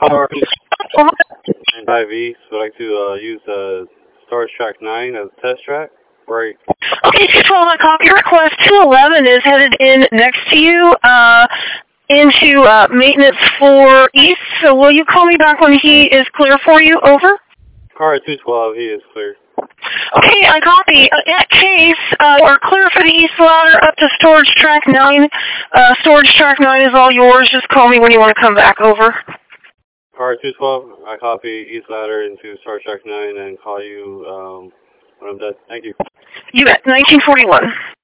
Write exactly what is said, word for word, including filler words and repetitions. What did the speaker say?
Car nine five East would like to uh, use uh, Storage Track nine as a test track. Break. Okay, two twelve, I copy your request. two eleven is headed in next to you uh, into uh, maintenance for East. So will you call me back when he is clear for you? Over. Car two twelve, he is clear. Okay, I copy. Uh, in that case, uh, we're clear for the East ladder up to Storage Track nine. Uh, storage Track nine is all yours. Just call me when you want to come back. Over. Car two twelve, I copy East ladder into Storage Track nine and call you um, when I'm done. Thank you. You bet. nineteen forty-one.